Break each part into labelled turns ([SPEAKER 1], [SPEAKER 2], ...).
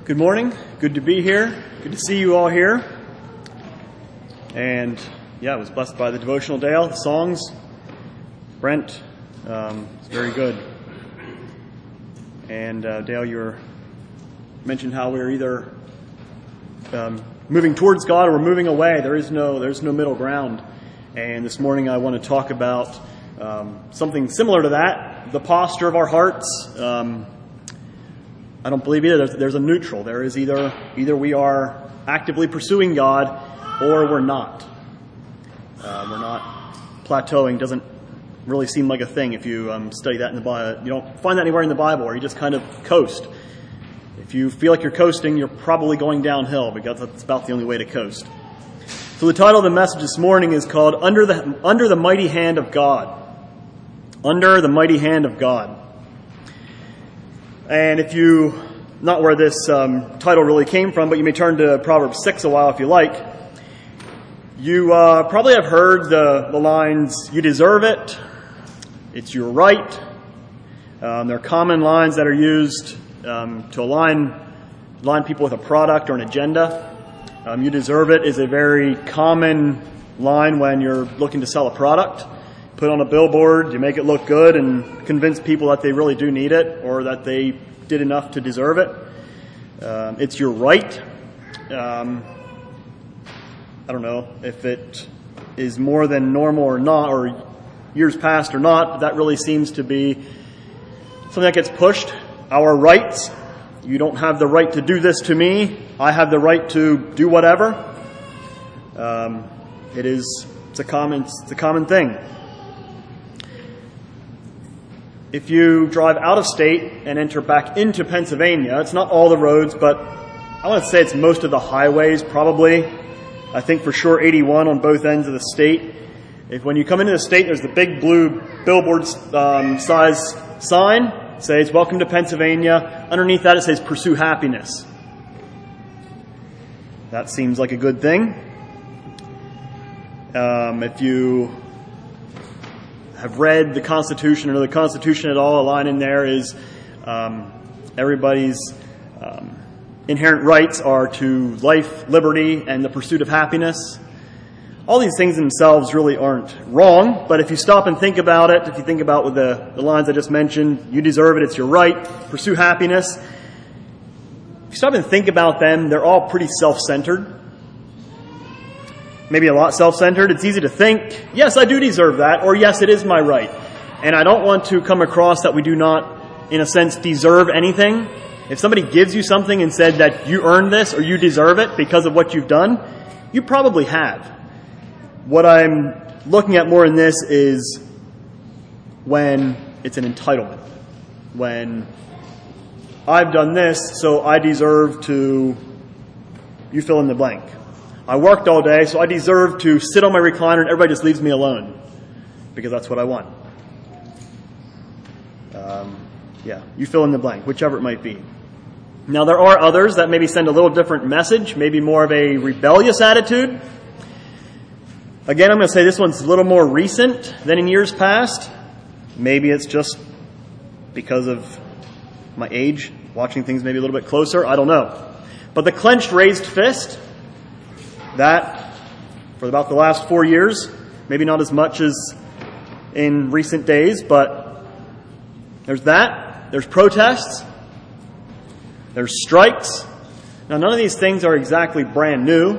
[SPEAKER 1] Good morning. Good to be here. Good to see you all here. And I was blessed by the devotional Dale, the songs. Brent, it's very good. And Dale, you mentioned how we're either moving towards God or we're moving away. There's no middle ground. And this morning I want to talk about something similar to that, the posture of our hearts. I don't believe either. There's a neutral. There is either we are actively pursuing God or we're not. We're not plateauing. Doesn't really seem like a thing if you study that in the Bible. You don't find that anywhere in the Bible, or you just kind of coast. If you feel like you're coasting, you're probably going downhill, because that's about the only way to coast. So the title of the message this morning is called Under the Mighty Hand of God. Under the Mighty Hand of God. And if you, not where this title really came from, but you may turn to Proverbs 6 a while if you like. You probably have heard the lines, "You deserve it," "It's your right." They're common lines that are used to align people with a product or an agenda. "You deserve it" is a very common line when you're looking to sell a product. Put on a billboard, you make it look good and convince people that they really do need it or that they did enough to deserve it. It's your right. I don't know if it is more than normal or not, or years past or not, but that really seems to be something that gets pushed. Our rights. You don't have the right to do this to me. I have the right to do whatever. It's a common thing. If you drive out of state and enter back into Pennsylvania, it's not all the roads, but I want to say it's most of the highways, probably. I think for sure 81 on both ends of the state. When you come into the state, there's the big blue billboard size sign. It says, "Welcome to Pennsylvania." Underneath that, it says, "Pursue happiness." That seems like a good thing. If you have read the Constitution or the Constitution at all, a line in there is everybody's inherent rights are to life, liberty, and the pursuit of happiness. All these things themselves really aren't wrong, but if you stop and think about it, if you think about with the lines I just mentioned, "You deserve it, it's your right," "Pursue happiness," if you stop and think about them, they're all pretty self-centered. Maybe a lot self-centered. It's easy to think, yes, I do deserve that, or yes, it is my right. And I don't want to come across that we do not, in a sense, deserve anything. If somebody gives you something and said that you earned this or you deserve it because of what you've done, you probably have. What I'm looking at more in this is when it's an entitlement. When I've done this, so I deserve to, you fill in the blank. I worked all day, so I deserve to sit on my recliner and everybody just leaves me alone because that's what I want. You fill in the blank, whichever it might be. Now, there are others that maybe send a little different message, maybe more of a rebellious attitude. Again, I'm going to say this one's a little more recent than in years past. Maybe it's just because of my age, watching things maybe a little bit closer. I don't know. But the clenched raised fist, that, for about the last 4 years, maybe not as much as in recent days, but there's that. There's protests. There's strikes. Now, none of these things are exactly brand new.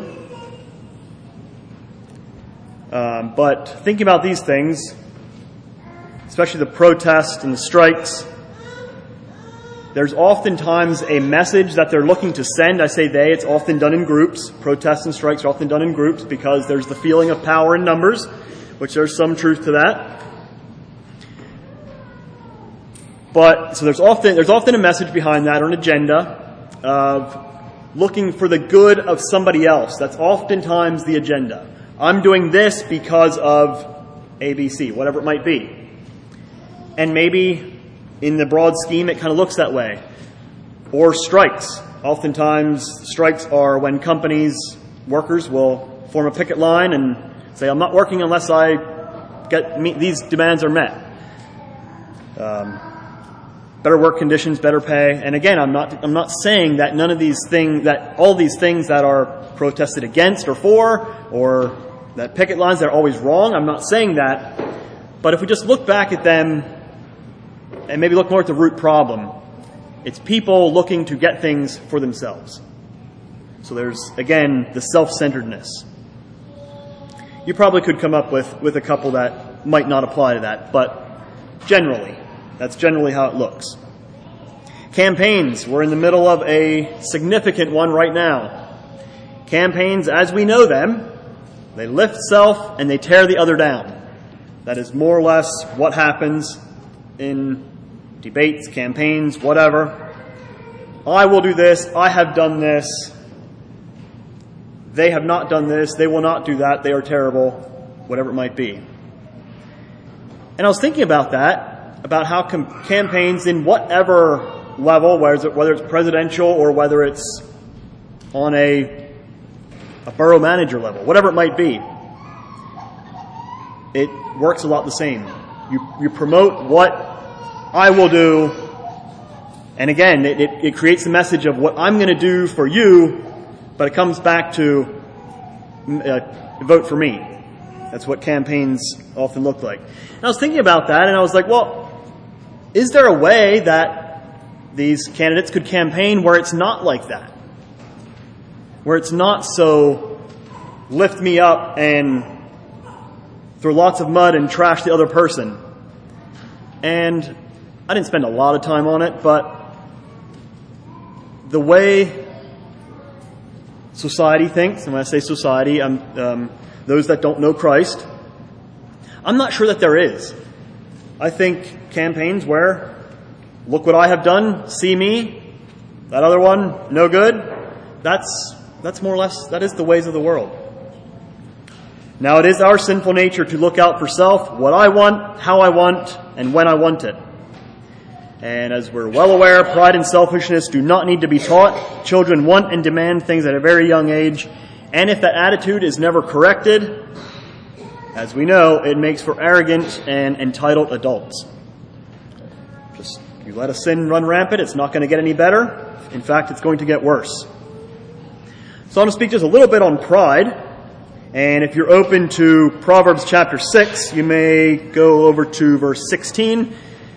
[SPEAKER 1] But thinking about these things, especially the protests and the strikes, there's oftentimes a message that they're looking to send. I say they, it's often done in groups. Protests and strikes are often done in groups because there's the feeling of power in numbers, which there's some truth to that. But, so there's often a message behind that, or an agenda of looking for the good of somebody else. That's oftentimes the agenda. I'm doing this because of ABC, whatever it might be. And maybe in the broad scheme, it kind of looks that way. Or strikes. Oftentimes, strikes are when workers will form a picket line and say, "I'm not working unless these demands are met." better work conditions, better pay. And again, I'm not saying that none of these things, that all these things that are protested against or for, or that picket lines that are always wrong. I'm not saying that. But if we just look back at them and maybe look more at the root problem, it's people looking to get things for themselves. So there's, again, the self-centeredness. You probably could come up with a couple that might not apply to that, but generally, that's generally how it looks. Campaigns. We're in the middle of a significant one right now. Campaigns, as we know them, they lift self and they tear the other down. That is more or less what happens in debates, campaigns, whatever. I will do this. I have done this. They have not done this. They will not do that. They are terrible. Whatever it might be. And I was thinking about that, about how campaigns in whatever level, whether it's presidential or whether it's on a borough manager level, whatever it might be, it works a lot the same. You promote what I will do, and again, it creates the message of what I'm going to do for you, but it comes back to vote for me. That's what campaigns often look like. And I was thinking about that, and I was like, well, is there a way that these candidates could campaign where it's not like that? Where it's not so lift me up and throw lots of mud and trash the other person. And I didn't spend a lot of time on it, but the way society thinks, and when I say society, those that don't know Christ, I'm not sure that there is. I think campaigns where, look what I have done, see me, that other one, no good, that's more or less, that is the ways of the world. Now it is our sinful nature to look out for self, what I want, how I want, and when I want it. And as we're well aware, pride and selfishness do not need to be taught. Children want and demand things at a very young age. And if that attitude is never corrected, as we know, it makes for arrogant and entitled adults. Just, you let a sin run rampant, it's not going to get any better. In fact, it's going to get worse. So I'm going to speak just a little bit on pride. And if you're open to Proverbs chapter 6, you may go over to verse 16.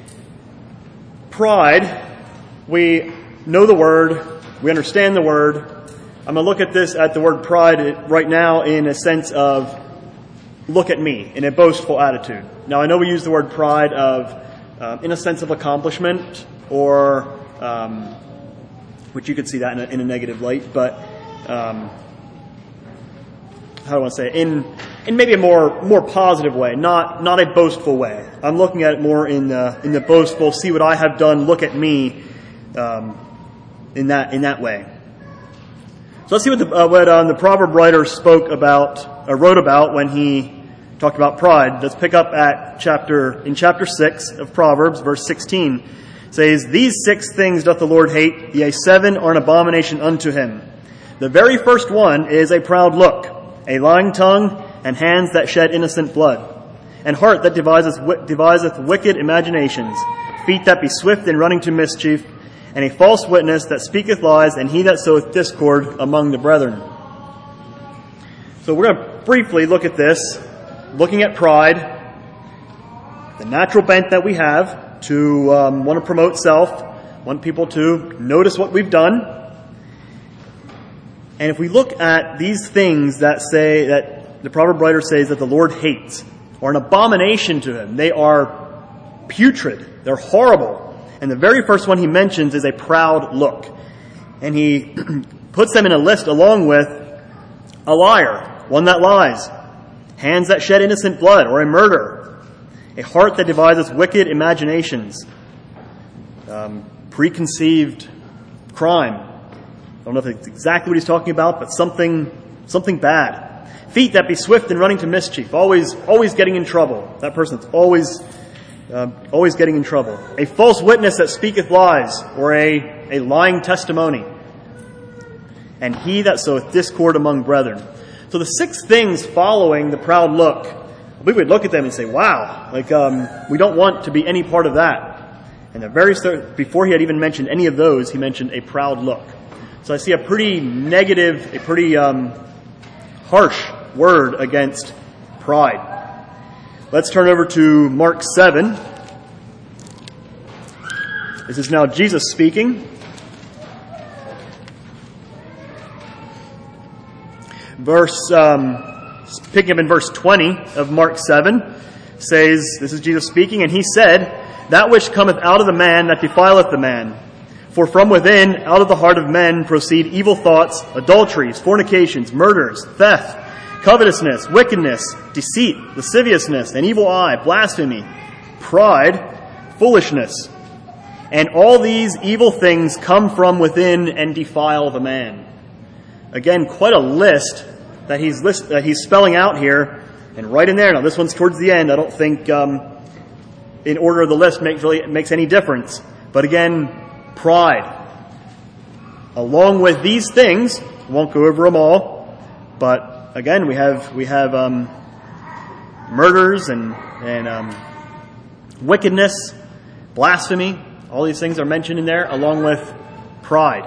[SPEAKER 1] Pride, we know the word, we understand the word. I'm going to look at the word pride right now in a sense of look at me, in a boastful attitude. Now I know we use the word pride in a sense of accomplishment, or which you could see that in a negative light, but how do I want to say it? In maybe a more positive way, not a boastful way. I'm looking at it more in the boastful, see what I have done, look at me, in that way. So let's see what the proverb writer wrote about when he talked about pride. Let's pick up at chapter 6 of Proverbs, verse 16. It says, "These 6 things doth the Lord hate, yea, 7 are an abomination unto him. The very first one is a proud look, a lying tongue, and hands that shed innocent blood, and heart that deviseth wicked imaginations, feet that be swift in running to mischief, and a false witness that speaketh lies, and he that soweth discord among the brethren." So we're going to briefly look at this, looking at pride, the natural bent that we have to want to promote self, want people to notice what we've done. And if we look at these things that the proverb writer says that the Lord hates, or an abomination to him, they are putrid, they're horrible. And the very first one he mentions is a proud look. And he puts them in a list along with a liar, one that lies, hands that shed innocent blood, or a murderer, a heart that devises wicked imaginations, preconceived crime. I don't know if it's exactly what he's talking about, but something bad. Feet that be swift in running to mischief, always getting in trouble. That person's always getting in trouble. A false witness that speaketh lies, or a lying testimony. And he that soweth discord among brethren. So the 6 things following the proud look, we would look at them and say, wow, we don't want to be any part of that. And before he had even mentioned any of those, he mentioned a proud look. So I see a pretty negative, a pretty harsh word against pride. Let's turn over to Mark 7. This is now Jesus speaking. Picking up in verse 20 of Mark 7, says, this is Jesus speaking, and he said, "That which cometh out of the man, that defileth the man. For from within, out of the heart of men, proceed evil thoughts, adulteries, fornications, murders, theft, covetousness, wickedness, deceit, lasciviousness, an evil eye, blasphemy, pride, foolishness. And all these evil things come from within and defile the man." Again, quite a list that he's spelling out here, and right in there. Now, this one's towards the end. I don't think in order of the list makes any difference. But again, pride. Along with these things, won't go over them all, but again, we have murders and wickedness, blasphemy. All these things are mentioned in there, along with pride.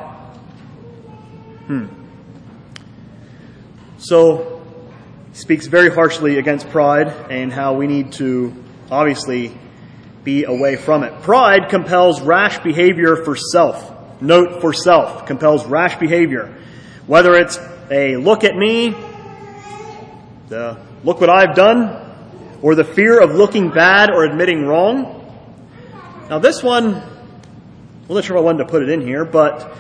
[SPEAKER 1] So, he speaks very harshly against pride and how we need to obviously be away from it. Pride compels rash behavior for self. Note, for self. Compels rash behavior. Whether it's a look at me, the look what I've done, or the fear of looking bad or admitting wrong. Now this one, I'm not sure if I wanted to put it in here, but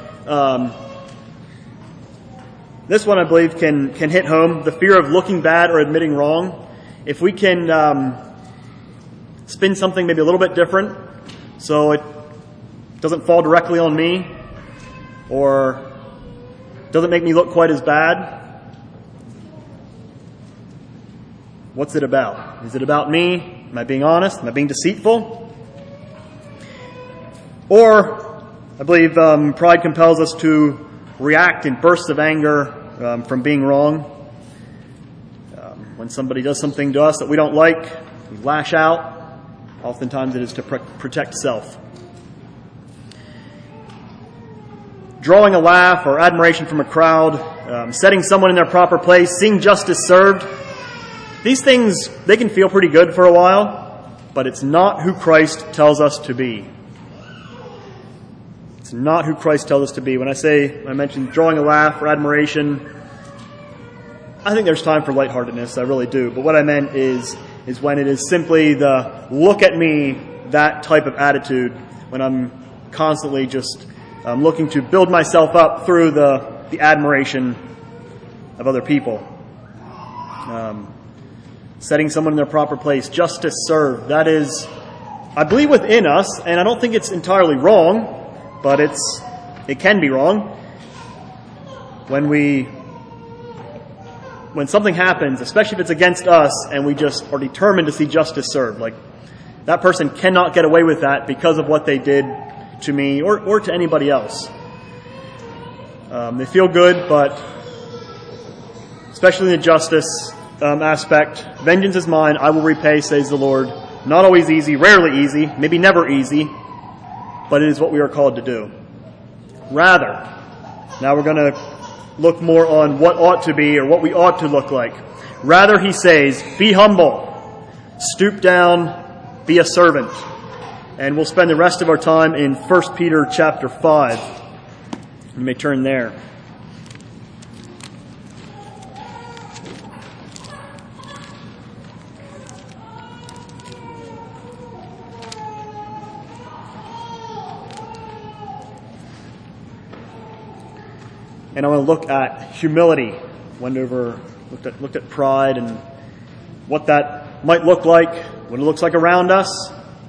[SPEAKER 1] this one I believe can hit home. The fear of looking bad or admitting wrong. If we can spin something maybe a little bit different so it doesn't fall directly on me or doesn't make me look quite as bad. What's it about? Is it about me? Am I being honest? Am I being deceitful? Or, I believe pride compels us to react in bursts of anger from being wrong. When somebody does something to us that we don't like, we lash out. Oftentimes it is to protect self. Drawing a laugh or admiration from a crowd, setting someone in their proper place, seeing justice served. These things, they can feel pretty good for a while, but it's not who Christ tells us to be. It's not who Christ tells us to be. When I mentioned drawing a laugh or admiration, I think there's time for lightheartedness, I really do. But what I meant is when it is simply the look at me, that type of attitude, when I'm constantly just looking to build myself up through the admiration of other people. Setting someone in their proper place, justice served. That is, I believe, within us, and I don't think it's entirely wrong, but it can be wrong. When something happens, especially if it's against us, and we just are determined to see justice served, like that person cannot get away with that because of what they did to me or to anybody else. They feel good, but especially in the justice aspect, vengeance is mine, I will repay, says the Lord. Not always easy, rarely easy, maybe never easy, but it is what we are called to do. Rather, now we're going to look more on what ought to be or what we ought to look like. Rather, he says, be humble, stoop down, be a servant. And we'll spend the rest of our time in 1 Peter chapter 5. You may turn there. And I want to look at humility. Looked at pride and what that might look like, what it looks like around us,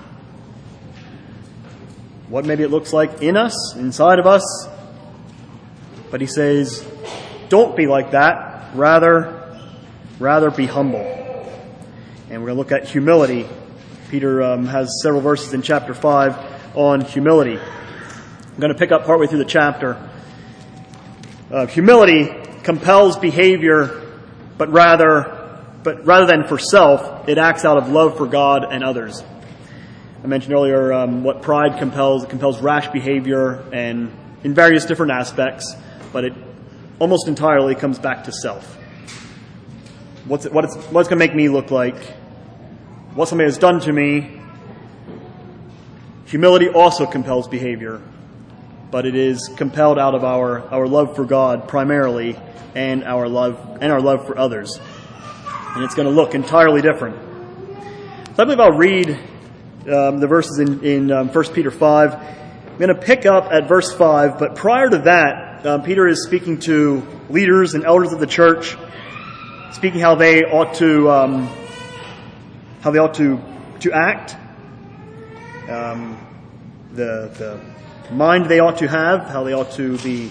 [SPEAKER 1] what maybe it looks like in us, inside of us. But he says, don't be like that. Rather be humble. And we're going to look at humility. Peter has several verses in chapter 5 on humility. I'm going to pick up partway through the chapter. Humility compels behavior, but rather than for self, it acts out of love for God and others. I mentioned earlier what pride compels. It compels rash behavior and in various different aspects, but it almost entirely comes back to self. What's going to make me look like? What somebody has done to me. Humility also compels behavior, but it is compelled out of our love for God primarily and our love for others. And it's going to look entirely different. So I believe I'll read the verses in 1 Peter 5. I'm going to pick up at verse 5, but prior to that, Peter is speaking to leaders and elders of the church, speaking how they ought to act, the mind they ought to have, how they ought to be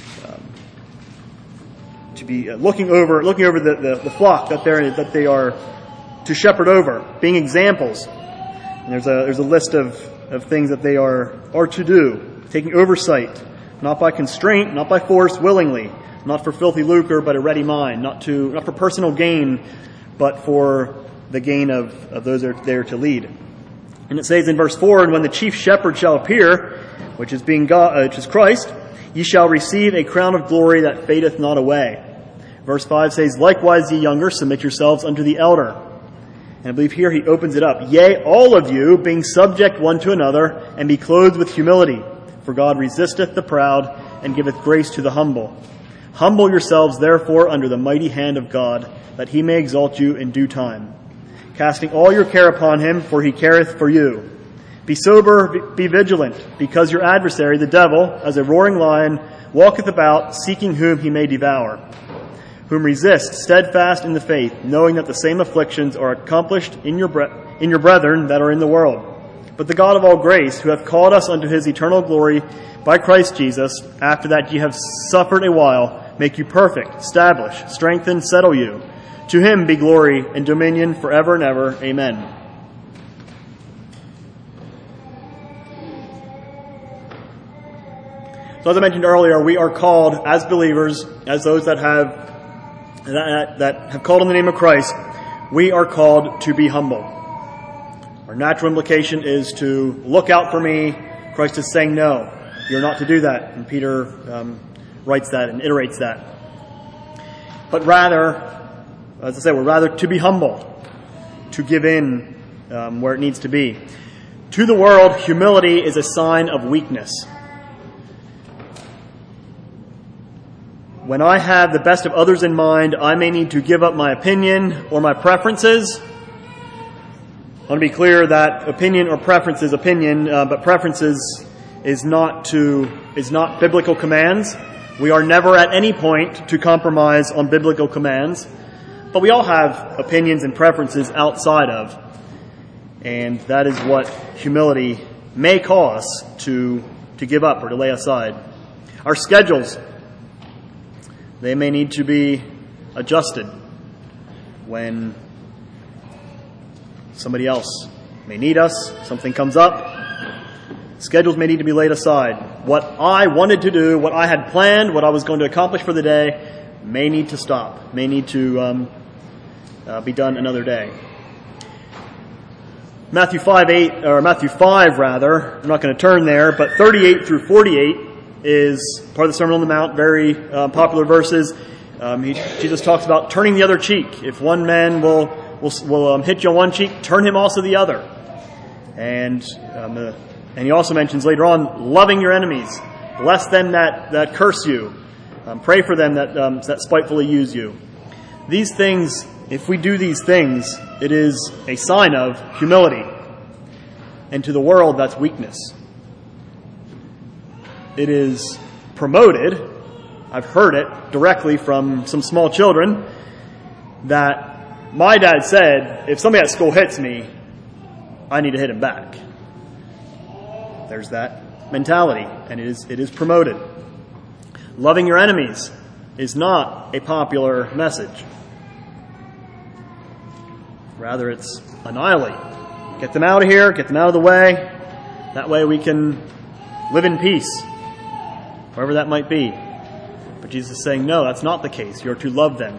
[SPEAKER 1] looking over the flock that they are to shepherd over, being examples. And there's a list of things that they are to do, taking oversight, not by constraint, not by force, willingly, not for filthy lucre, but a ready mind, not for personal gain, but for the gain of those that are there to lead. And it says in verse 4, "And when the chief shepherd shall appear, which is Christ, ye shall receive a crown of glory that fadeth not away." Verse 5 says, "Likewise, ye younger, submit yourselves unto the elder." And I believe here he opens it up. "Yea, all of you, being subject one to another, and be clothed with humility. For God resisteth the proud, and giveth grace to the humble. Humble yourselves, therefore, under the mighty hand of God, that he may exalt you in due time. Casting all your care upon him, for he careth for you. Be sober, be vigilant, because your adversary, the devil, as a roaring lion, walketh about, seeking whom he may devour. Whom resist, steadfast in the faith, knowing that the same afflictions are accomplished in your brethren that are in the world. But the God of all grace, who hath called us unto his eternal glory by Christ Jesus, after that ye have suffered a while, make you perfect, establish, strengthen, settle you. To him be glory and dominion forever and ever. Amen." So as I mentioned earlier, we are called as believers, as those that have called on the name of Christ, we are called to be humble. Our natural implication is to look out for me. Christ is saying, no, you're not to do that. And Peter writes that and iterates that. But rather, as I say, we're rather to be humble, to give in where it needs to be. To the world, humility is a sign of weakness. When I have the best of others in mind, I may need to give up my opinion or my preferences. I want to be clear that opinion or preference is opinion, but preferences is not biblical commands. We are never at any point to compromise on biblical commands, but we all have opinions and preferences outside of, and that is what humility may cause to give up or to lay aside. Our schedules, they may need to be adjusted when somebody else may need us, something comes up. Schedules may need to be laid aside. What I wanted to do, what I had planned, what I was going to accomplish for the day may need to stop, may need to be done another day. Matthew 5, I'm not going to turn there, but 38 through 48 is part of the Sermon on the Mount, very popular verses. Jesus talks about turning the other cheek. If one man will hit you on one cheek, turn him also the other. And he also mentions later on, loving your enemies. Bless them that curse you. Pray for them that spitefully use you. These things, if we do these things, it is a sign of humility. And to the world, that's weakness. It is promoted, I've heard it directly from some small children, that my dad said, if somebody at school hits me, I need to hit him back. There's that mentality, and it is promoted. Loving your enemies is not a popular message. Rather, it's annihilate. Get them out of here, get them out of the way. That way we can live in peace, wherever that might be. But Jesus is saying, no, that's not the case. You're to love them.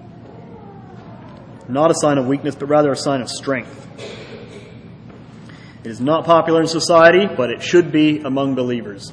[SPEAKER 1] Not a sign of weakness, but rather a sign of strength. It is not popular in society, but it should be among believers.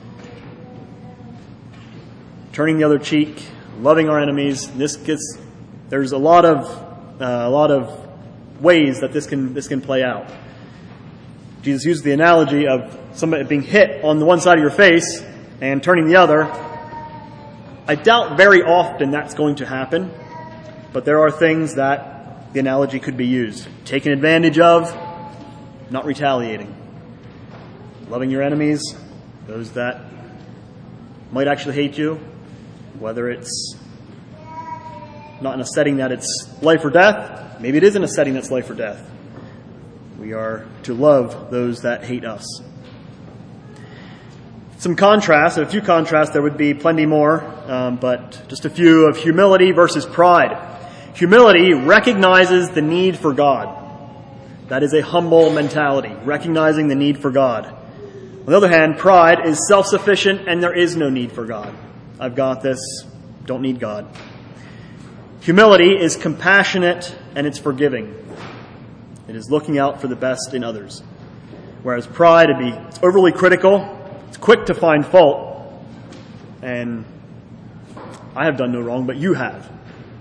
[SPEAKER 1] Turning the other cheek, loving our enemies. There's a lot of ways that this can play out. Jesus used the analogy of somebody being hit on the one side of your face and turning the other. I doubt very often that's going to happen, but there are things that the analogy could be used. Taken advantage of, not retaliating. Loving your enemies, those that might actually hate you, whether it's not in a setting that it's life or death, maybe it is in a setting that's life or death. We are to love those that hate us. Some contrasts, a few contrasts, there would be plenty more, but just a few of humility versus pride. Humility recognizes the need for God. That is a humble mentality, recognizing the need for God. On the other hand, pride is self-sufficient and there is no need for God. I've got this, don't need God. Humility is compassionate and it's forgiving. It is looking out for the best in others. Whereas pride, it's overly critical, it's quick to find fault, and I have done no wrong, but you have.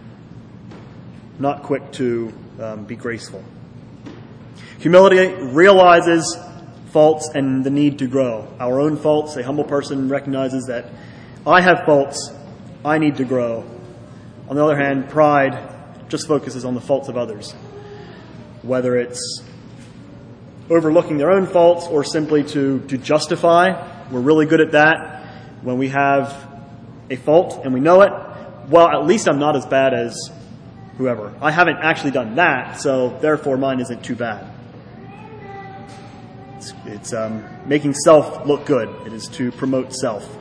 [SPEAKER 1] Not quick to be graceful. Humility realizes faults and the need to grow. Our own faults, a humble person recognizes that I have faults, I need to grow. On the other hand, pride just focuses on the faults of others. Whether it's overlooking their own faults or simply to justify. We're really good at that. When we have a fault and we know it, well, at least I'm not as bad as whoever. I haven't actually done that, so therefore mine isn't too bad. It's making self look good. It is to promote self.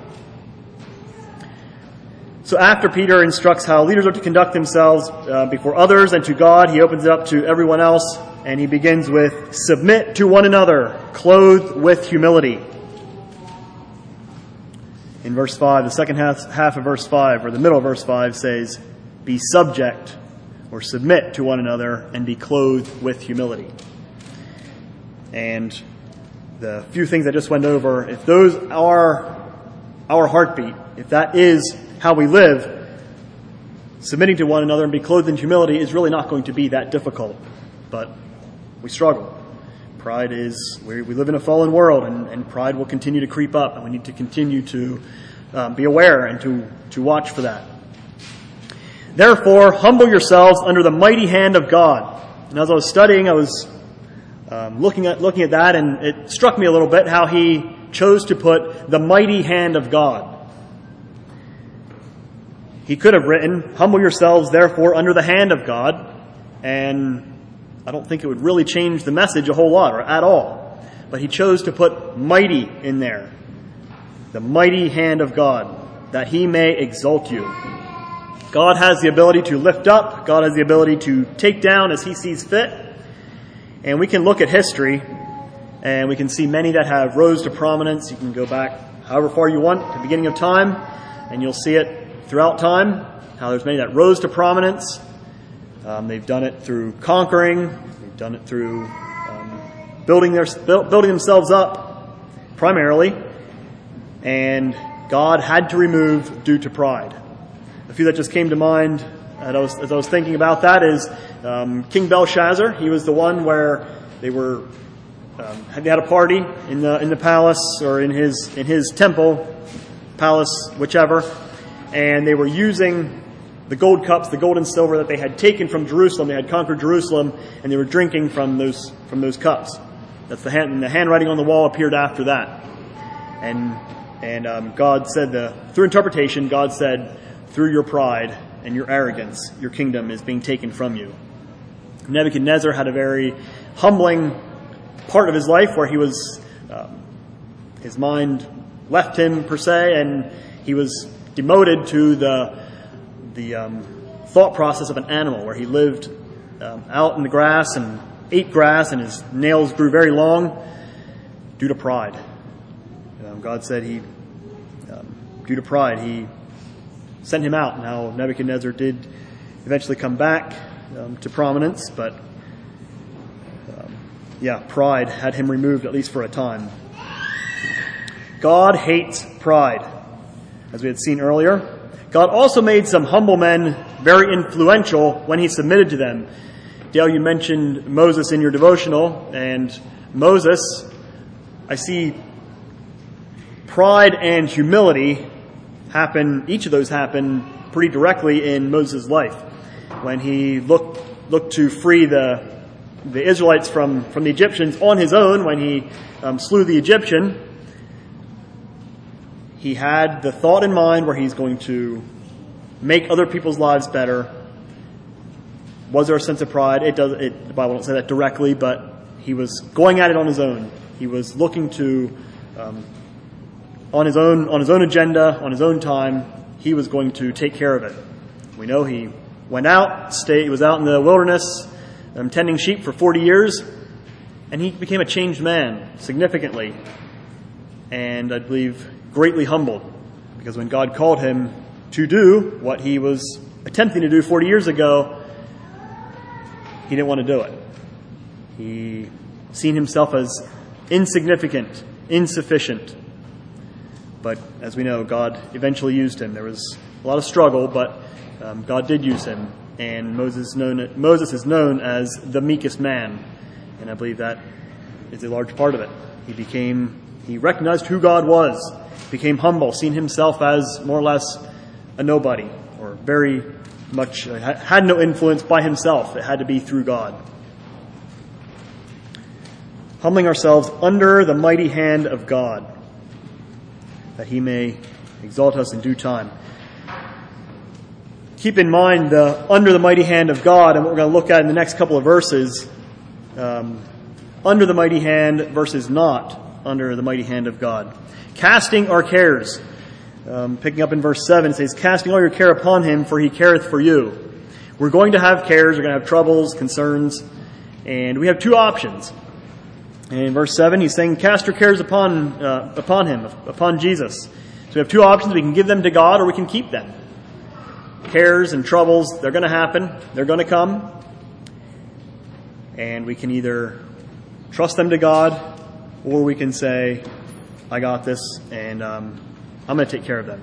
[SPEAKER 1] So after Peter instructs how leaders are to conduct themselves before others and to God, he opens it up to everyone else, and he begins with, submit to one another, clothed with humility. In verse 5, the second half of verse 5, or the middle of verse 5 says, be subject or submit to one another and be clothed with humility. And the few things I just went over, if those are our heartbeat, if that is how we live, submitting to one another and be clothed in humility is really not going to be that difficult. But we struggle. Pride is, we live in a fallen world, and pride will continue to creep up, and we need to continue to be aware and to watch for that. Therefore, humble yourselves under the mighty hand of God. And as I was studying, I was looking at that, and it struck me a little bit how he chose to put the mighty hand of God. He could have written, humble yourselves, therefore, under the hand of God, and I don't think it would really change the message a whole lot or at all. But he chose to put mighty in there. The mighty hand of God, that he may exalt you. God has the ability to lift up. God has the ability to take down as he sees fit. And we can look at history, and we can see many that have rose to prominence. You can go back however far you want to the beginning of time, and you'll see it throughout time, how there's many that rose to prominence. They've done it through conquering. They've done it through building themselves up, primarily. And God had to remove due to pride. A few that just came to mind as I was thinking about that is King Belshazzar. He was the one where they had a party in the palace or in his temple, palace, whichever. And they were using the gold cups, the gold and silver that they had taken from Jerusalem. They had conquered Jerusalem, and they were drinking from those cups. That's the handwriting on the wall appeared after that. And God said, through interpretation, God said, through your pride and your arrogance, your kingdom is being taken from you. Nebuchadnezzar had a very humbling part of his life where he was, his mind left him per se, and he was demoted to the thought process of an animal, where he lived out in the grass and ate grass, and his nails grew very long due to pride. God said due to pride, he sent him out. Now, Nebuchadnezzar did eventually come back to prominence, but pride had him removed, at least for a time. God hates pride, as we had seen earlier. God also made some humble men very influential when he submitted to them. Dale, you mentioned Moses in your devotional, and Moses, I see pride and humility each of those happen pretty directly in Moses' life. When he looked to free the Israelites from the Egyptians on his own, when he slew the Egyptian, he had the thought in mind where he's going to make other people's lives better. Was there a sense of pride? The Bible don't say that directly, but he was going at it on his own. He was looking to, on his own agenda, on his own time, he was going to take care of it. We know he went out, he was out in the wilderness, tending sheep for 40 years, and he became a changed man significantly, and I believe greatly humbled, because when God called him to do what he was attempting to do 40 years ago, he didn't want to do it. He seen himself as insignificant, insufficient. But as we know, God eventually used him. There was a lot of struggle, but God did use him. And Moses is known as the meekest man. And I believe that is a large part of it. He recognized who God was, became humble, seen himself as more or less a nobody, or very much had no influence by himself. It had to be through God. Humbling ourselves under the mighty hand of God, that he may exalt us in due time. Keep in mind under the mighty hand of God, and what we're going to look at in the next couple of verses, under the mighty hand versus not under the mighty hand of God. Casting our cares. Picking up in verse 7, it says, casting all your care upon him, for he careth for you. We're going to have cares, we're going to have troubles, concerns, and we have two options. And in verse 7, he's saying, cast your cares upon him, upon Jesus. So we have two options. We can give them to God or we can keep them. Cares and troubles, they're going to happen. They're going to come. And we can either trust them to God or we can say, I got this and I'm going to take care of them.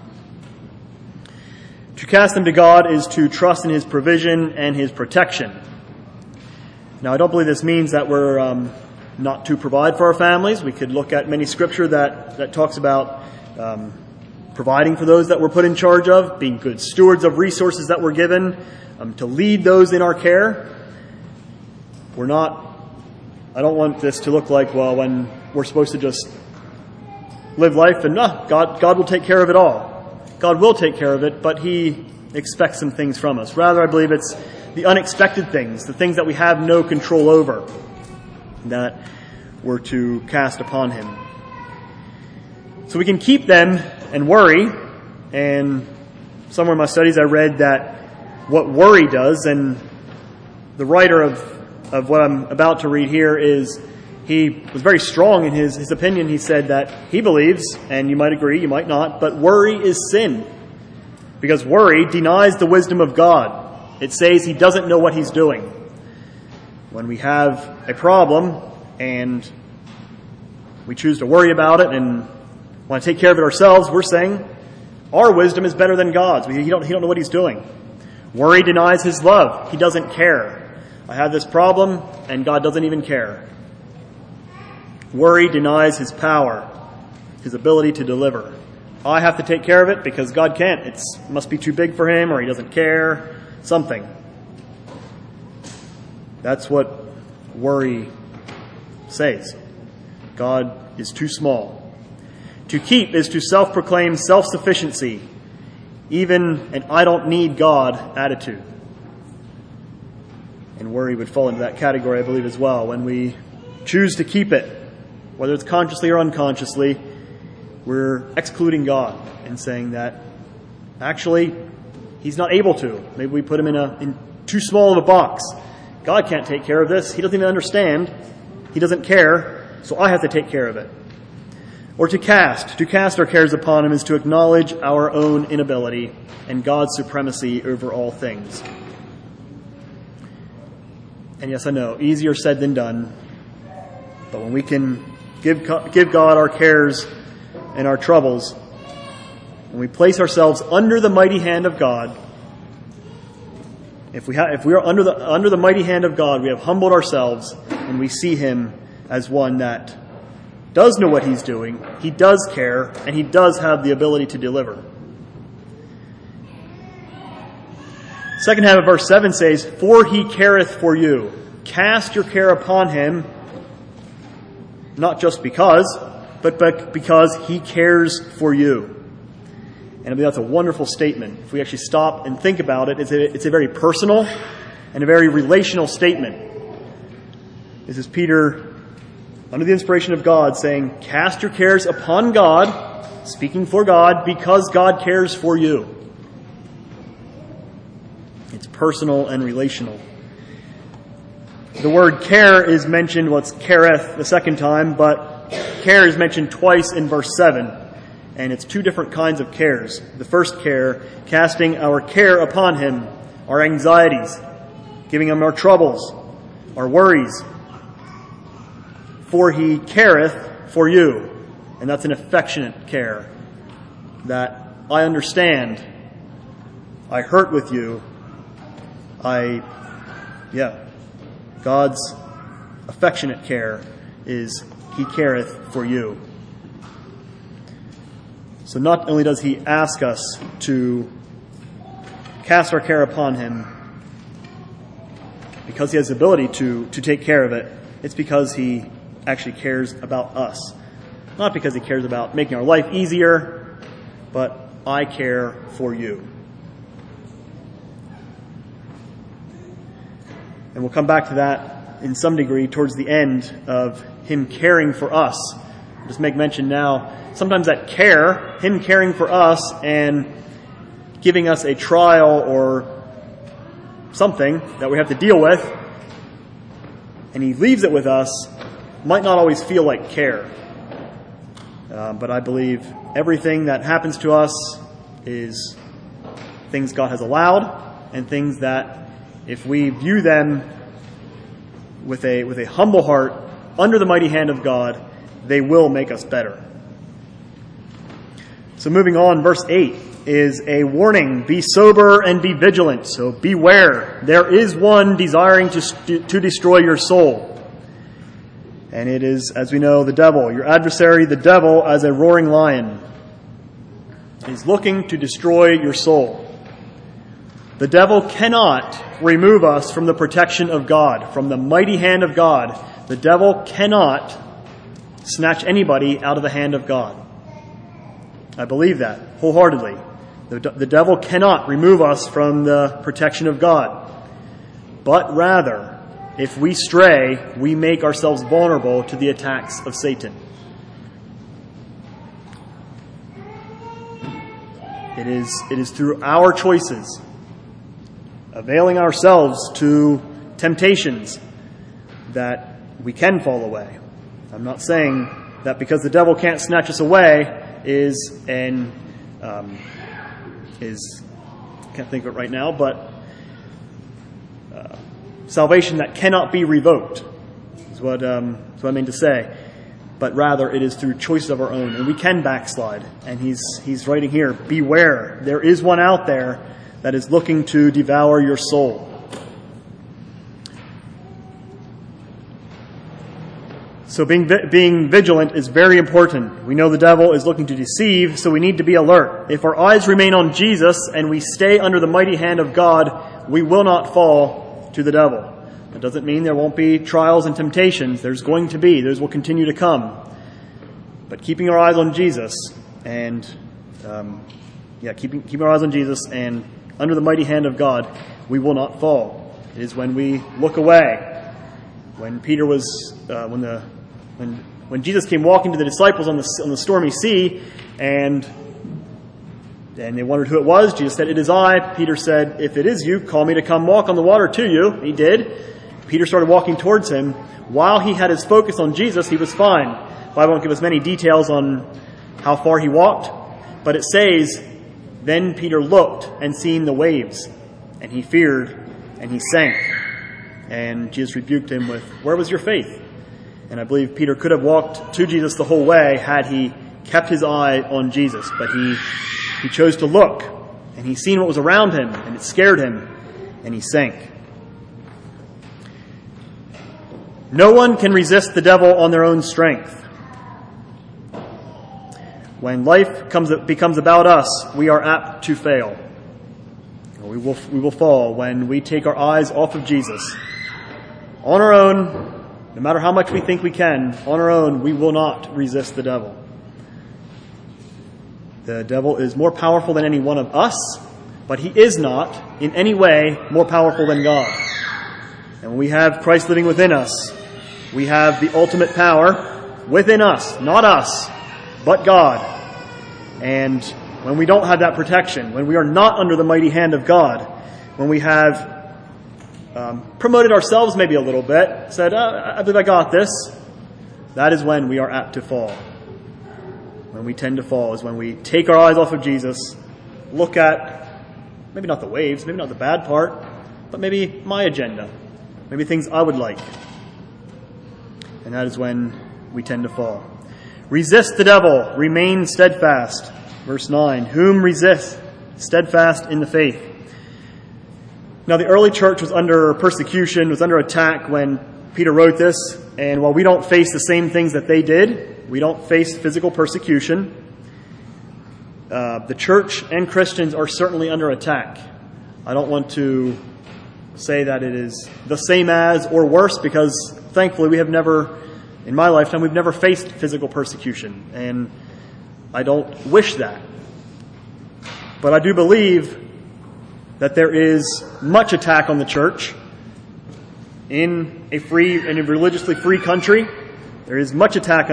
[SPEAKER 1] To cast them to God is to trust in his provision and his protection. Now, I don't believe this means that we're not to provide for our families. We could look at many scripture that talks about providing for those that we're put in charge of, being good stewards of resources that we're given, to lead those in our care. I don't want this to look like, well, when we're supposed to just live life and God will take care of it all. God will take care of it, but he expects some things from us. Rather, I believe it's the unexpected things, the things that we have no control over, that we're to cast upon him. So we can keep them and worry. And somewhere in my studies I read that what worry does, and the writer of what I'm about to read here he was very strong in his opinion. He said that he believes, and you might agree, you might not, but worry is sin. Because worry denies the wisdom of God. It says he doesn't know what he's doing. When we have a problem and we choose to worry about it and want to take care of it ourselves, we're saying our wisdom is better than God's. He don't know what he's doing. Worry denies his love. He doesn't care. I have this problem and God doesn't even care. Worry denies his power, his ability to deliver. I have to take care of it because God can't. It must be too big for him, or he doesn't care, something. That's what worry says. God is too small. To keep is to self-proclaim self-sufficiency, even an I don't need God attitude. And worry would fall into that category, I believe, as well. When we choose to keep it, whether it's consciously or unconsciously, we're excluding God and saying that actually he's not able to. Maybe we put him in too small of a box. God can't take care of this. He doesn't even understand. He doesn't care, so I have to take care of it. Or to cast our cares upon him is to acknowledge our own inability and God's supremacy over all things. And yes, I know, easier said than done. But when we can give God our cares and our troubles, when we place ourselves under the mighty hand of God, if we are under the mighty hand of God, we have humbled ourselves and we see Him as one that does know what He's doing, He does care, and He does have the ability to deliver. Second half of verse 7 says, "For He careth for you." Cast your care upon Him, not just because, but because He cares for you. And I believe that's a wonderful statement. If we actually stop and think about it, it's a very personal and a very relational statement. This is Peter, under the inspiration of God, saying, cast your cares upon God, speaking for God, because God cares for you. It's personal and relational. The word care is mentioned, careth the second time, but care is mentioned twice in verse 7. And it's two different kinds of cares. The first care, casting our care upon Him, our anxieties, giving Him our troubles, our worries. For He careth for you. And that's an affectionate care. That I understand. I hurt with you. God's affectionate care is He careth for you. So not only does He ask us to cast our care upon Him because He has the ability to take care of it, it's because He actually cares about us. Not because He cares about making our life easier, but I care for you. And we'll come back to that in some degree towards the end of Him caring for us. I'll just make mention now, sometimes that care, Him caring for us and giving us a trial or something that we have to deal with, and He leaves it with us, might not always feel like care. But I believe everything that happens to us is things God has allowed and things that if we view them with a humble heart under the mighty hand of God, they will make us better. So moving on, verse 8 is a warning. Be sober and be vigilant. So beware. There is one desiring to destroy your soul. And it is, as we know, the devil. Your adversary, the devil, as a roaring lion, is looking to destroy your soul. The devil cannot remove us from the protection of God, from the mighty hand of God. The devil cannot snatch anybody out of the hand of God. I believe that wholeheartedly. The devil cannot remove us from the protection of God. But rather, if we stray, we make ourselves vulnerable to the attacks of Satan. It is through our choices, availing ourselves to temptations, that we can fall away. I'm not saying that because the devil can't snatch us away can't think of it right now, but salvation that cannot be revoked is what I mean to say. But rather it is through choices of our own, and we can backslide. And he's writing here, beware, there is one out there that is looking to devour your soul. So being vigilant is very important. We know the devil is looking to deceive, so we need to be alert. If our eyes remain on Jesus and we stay under the mighty hand of God, we will not fall to the devil. That doesn't mean there won't be trials and temptations. There's going to be. Those will continue to come. But keeping our eyes on Jesus and keeping our eyes on Jesus and under the mighty hand of God, we will not fall. It is when we look away. When Peter was when Jesus came walking to the disciples on the stormy sea, and they wondered who it was, Jesus said, "It is I." Peter said, "If it is you, call me to come walk on the water to you." He did. Peter started walking towards him. While he had his focus on Jesus, he was fine. The Bible won't give us many details on how far he walked, but it says, then Peter looked and seen the waves, and he feared, and he sank. And Jesus rebuked him with, "Where was your faith?" And I believe Peter could have walked to Jesus the whole way had he kept his eye on Jesus. But he chose to look, and he seen what was around him, and it scared him, and he sank. No one can resist the devil on their own strength. When life becomes about us, we are apt to fail. We will fall when we take our eyes off of Jesus. On our own, no matter how much we think we can, on our own, we will not resist the devil. The devil is more powerful than any one of us, but he is not in any way more powerful than God. And when we have Christ living within us, we have the ultimate power within us, not us, but God. And when we don't have that protection, when we are not under the mighty hand of God, when we have promoted ourselves maybe a little bit, said, I believe I got this, that is when we are apt to fall. When we tend to fall is when we take our eyes off of Jesus, look at maybe not the waves, maybe not the bad part, but maybe my agenda, maybe things I would like. And that is when we tend to fall. Resist the devil, remain steadfast. Verse 9, whom resist, steadfast in the faith. Now the early church was under persecution, was under attack when Peter wrote this, and while we don't face the same things that they did, we don't face physical persecution, the church and Christians are certainly under attack. I don't want to say that it is the same as or worse, because thankfully we have never, in my lifetime, we've never faced physical persecution, and I don't wish that. But I do believe that there is much attack on the church in a religiously free country. There is much attack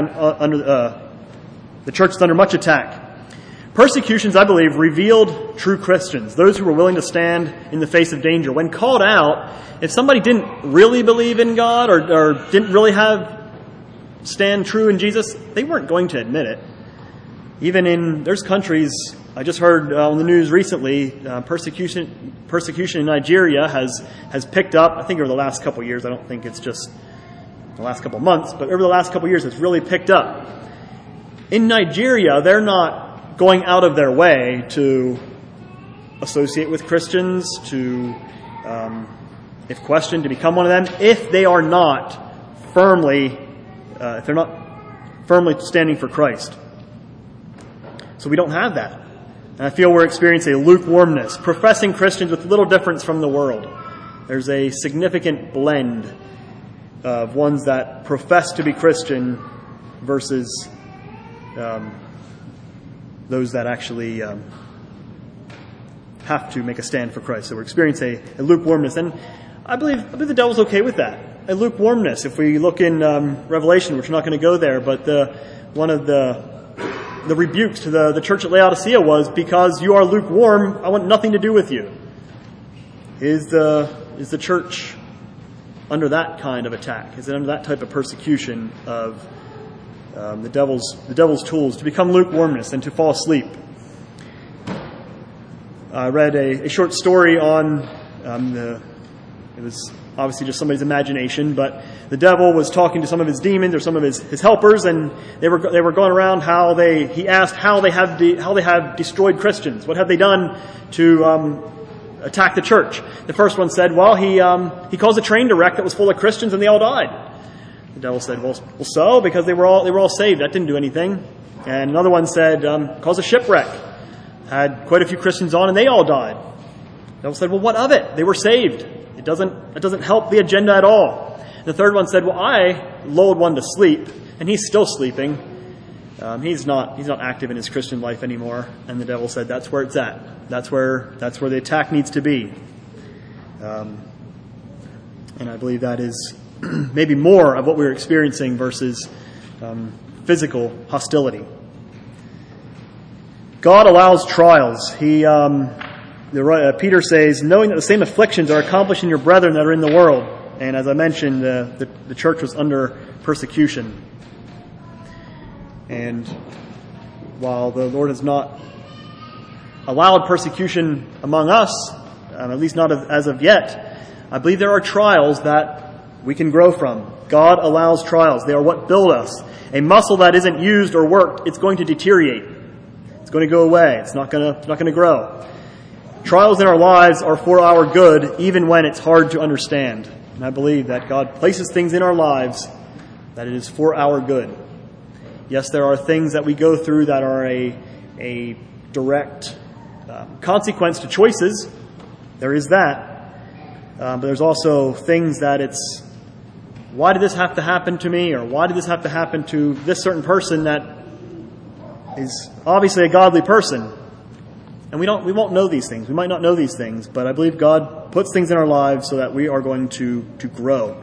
[SPEAKER 1] the church is under much attack. Persecutions, I believe, revealed true Christians, those who were willing to stand in the face of danger. When called out, if somebody didn't really believe in God or didn't really stand true in Jesus, they weren't going to admit it. Even there's countries, I just heard on the news recently, persecution in Nigeria has picked up, I think over the last couple of years. I don't think it's just the last couple of months, but over the last couple of years it's really picked up. In Nigeria, they're not going out of their way to associate with Christians, to, if questioned, to become one of them, if they're not firmly standing for Christ. So we don't have that. And I feel we're experiencing a lukewarmness, professing Christians with little difference from the world. There's a significant blend of ones that profess to be Christian versus those that actually have to make a stand for Christ. So we're experiencing a lukewarmness. And I believe the devil's okay with that. A lukewarmness. If we look in Revelation, which we're not going to go there, but one of the rebukes to the church at Laodicea was, because you are lukewarm, I want nothing to do with you. Is the church under that kind of attack? Is it under that type of persecution of the devil's tools to become lukewarmness and to fall asleep? I read a short story on it was obviously just somebody's imagination, but the devil was talking to some of his demons or some of his helpers, and they were going around he asked how they have destroyed Christians. What have they done to attack the church? The first one said, well, he caused a train to wreck that was full of Christians and they all died. The devil said, well, so, because they were all saved. That didn't do anything. And another one said, caused a shipwreck. Had quite a few Christians on and they all died. The devil said, well, what of it? They were saved. It doesn't help the agenda at all. And the third one said, well, I lulled one to sleep and he's still sleeping. He's not active in his Christian life anymore. And the devil said, that's where it's at. That's where the attack needs to be. And I believe that is maybe more of what we're experiencing versus physical hostility. God allows trials. Peter says, knowing that the same afflictions are accomplished in your brethren that are in the world. And as I mentioned, the church was under persecution. And while the Lord has not allowed persecution among us, at least not as of yet, I believe there are trials that we can grow from. God allows trials. They are what build us. A muscle that isn't used or worked, it's going to deteriorate. It's going to go away. It's not going to grow. Trials in our lives are for our good, even when it's hard to understand. And I believe that God places things in our lives that it is for our good. Yes, there are things that we go through that are a direct consequence to choices. There is that. But there's also things that it's, why did this have to happen to me? Or why did this have to happen to this certain person that is obviously a godly person? And we won't know these things. We might not know these things, but I believe God puts things in our lives so that we are going to grow.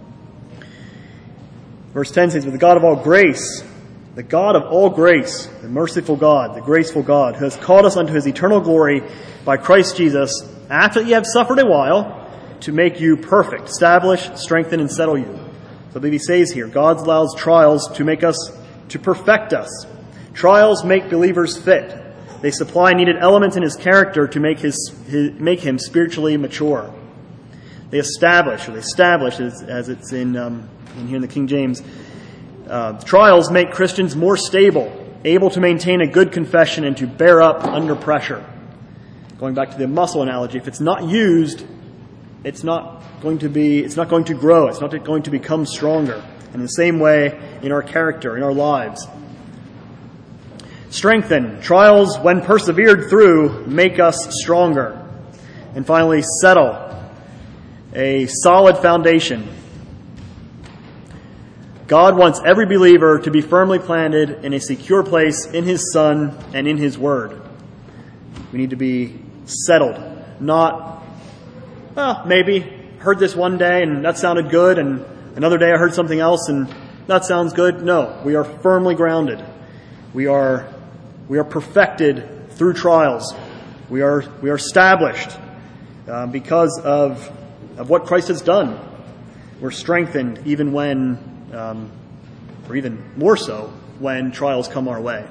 [SPEAKER 1] Verse 10 says, "But the God of all grace, the merciful God, the graceful God, who has called us unto his eternal glory by Christ Jesus, after ye have suffered a while, to make you perfect, establish, strengthen, and settle you." So I believe he says here, God allows trials to perfect us. Trials make believers fit. They supply needed elements in his character to make him spiritually mature. They establish as it's in here in the King James. Trials make Christians more stable, able to maintain a good confession and to bear up under pressure. Going back to the muscle analogy, if it's not used, it's not going to grow. It's not going to become stronger. And in the same way, in our character, in our lives. Strengthen. Trials, when persevered through, make us stronger. And finally, settle. A solid foundation. God wants every believer to be firmly planted in a secure place in his Son and in his Word. We need to be settled. Not, maybe heard this one day and that sounded good, and another day I heard something else and that sounds good. No, we are firmly grounded. We are perfected through trials. We are established because of what Christ has done. We're strengthened even when, or even more so, when trials come our way.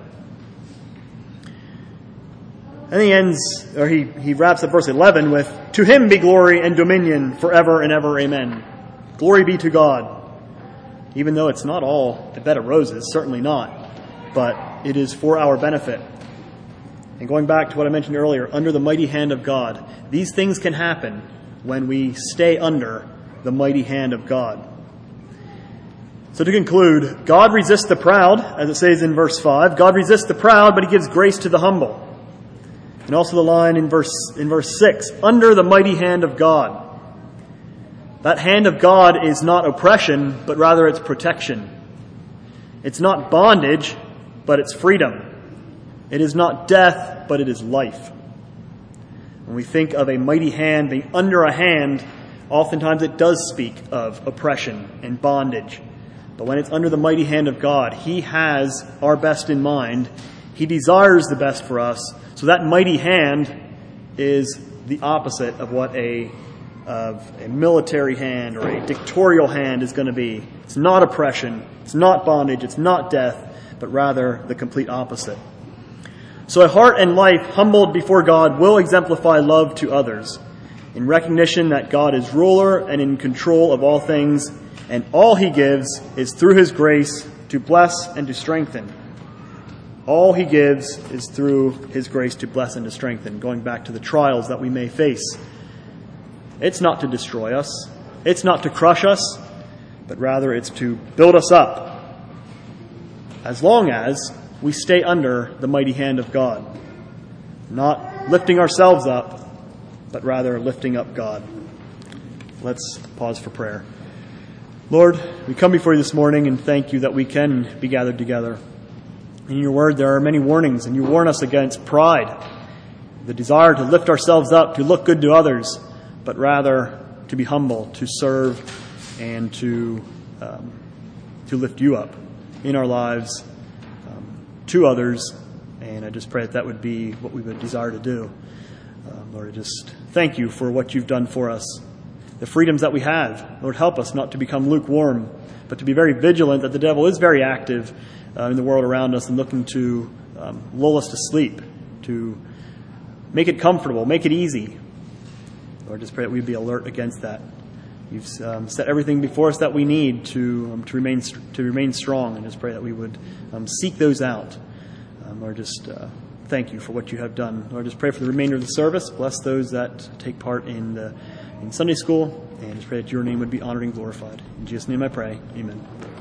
[SPEAKER 1] And he wraps up verse 11 with, "To him be glory and dominion forever and ever. Amen." Glory be to God. Even though it's not all a bed of roses, certainly not. But it is for our benefit. And going back to what I mentioned earlier, under the mighty hand of God, these things can happen when we stay under the mighty hand of God. So to conclude, God resists the proud, as it says in verse 5. God resists the proud, but he gives grace to the humble. And also the line in verse 6, under the mighty hand of God. That hand of God is not oppression, but rather it's protection. It's not bondage, but it's freedom. It is not death, but it is life. When we think of a mighty hand being under a hand, oftentimes it does speak of oppression and bondage. But when it's under the mighty hand of God, he has our best in mind. He desires the best for us. So that mighty hand is the opposite of what a military hand or a dictatorial hand is going to be. It's not oppression. It's not bondage. It's not death, but rather the complete opposite. So a heart and life humbled before God will exemplify love to others in recognition that God is ruler and in control of all things, and all he gives is through his grace to bless and to strengthen. All he gives is through his grace to bless and to strengthen. Going back to the trials that we may face. It's not to destroy us. It's not to crush us, but rather it's to build us up. As long as we stay under the mighty hand of God. Not lifting ourselves up, but rather lifting up God. Let's pause for prayer. Lord, we come before you this morning and thank you that we can be gathered together. In your word, there are many warnings, and you warn us against pride, the desire to lift ourselves up, to look good to others, but rather to be humble, to serve, and to lift you up in our lives to others. And I just pray that would be what we would desire to do. Lord, I just thank you for what you've done for us, the freedoms that we have. Lord, help us not to become lukewarm, but to be very vigilant that the devil is very active in the world around us and looking to lull us to sleep, to make it comfortable, make it easy. Lord, just pray that we'd be alert against that. You've set everything before us that we need to remain strong, and just pray that we would seek those out. Lord, just thank you for what you have done. Lord, just pray for the remainder of the service. Bless those that take part in Sunday school, and just pray that your name would be honored and glorified. In Jesus' name I pray. Amen.